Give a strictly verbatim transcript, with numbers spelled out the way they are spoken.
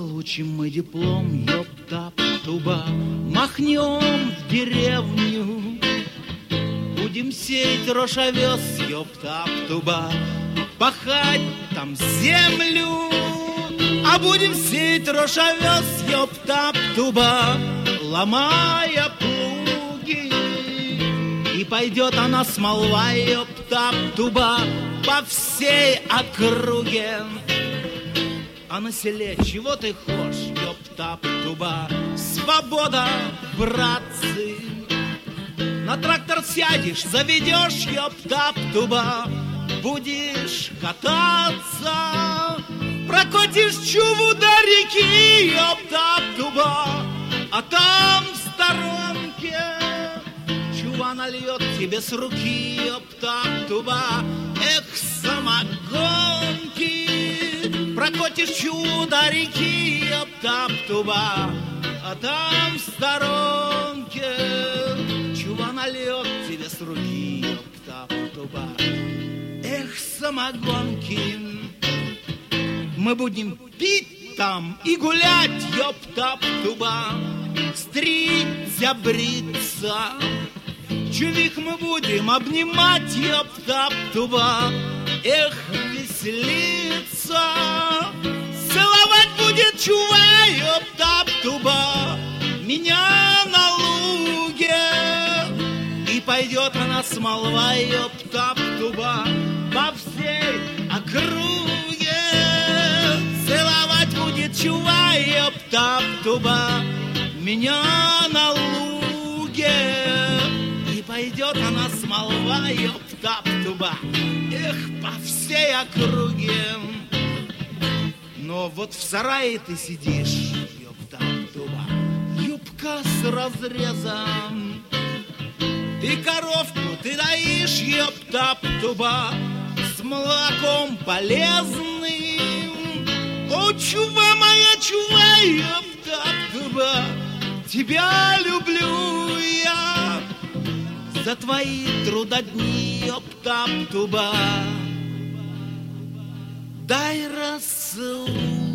получим мы диплом, ёптап-туба, махнем в деревню, будем сеять рожь овес, ёптап-туба, пахать там землю, а будем сеять рожь овес, ёптап-туба, ломая плуги. И пойдет она смолва, ёптап-туба, по всей округе. А на селе чего ты хочешь, ёптап-туба? Свобода, братцы. На трактор сядешь, заведешь, ёптап-туба, будешь кататься, прокатишь чуву до реки, ёптап-туба, а там в сторонке чува нальет тебе с руки, ёптап-туба. Эх, самогонки, прокатишь чуву до реки, ёптап-туба, а там в сторонке чува нальет тебе с руки, ёптап-туба. Эх, самогонки, мы будем пить там и гулять, ёптап-туба, стричься, бриться. Чувих мы будем обнимать, ёптап-туба. Эх, веселиться, целовать будет чува, ёптап-туба, меня на луге. И пойдет она смолва, ёптап-туба, по всей округе. Целовать будет чува, ёптап-туба, меня на луге. И пойдет она смолва, ёптап-туба, эх, по всей округе. Но вот в сарае ты сидишь, ёптап-туба, юбка с разрезом. Ты коровку, ты доишь, ёптап-туба, с молоком полезным. О, чува моя, чува, ёптап-туба, тебя люблю я за твои трудодни, ёптап-туба. Дай расцелуй.